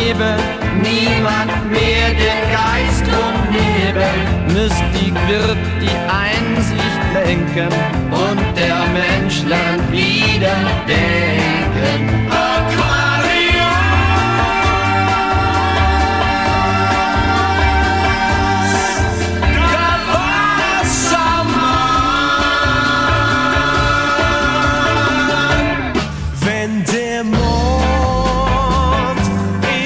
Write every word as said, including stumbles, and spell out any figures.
leben, niemand mehr den Geist umheben. Mystik wird die Einsicht lenken und der Mensch lernt wieder denken.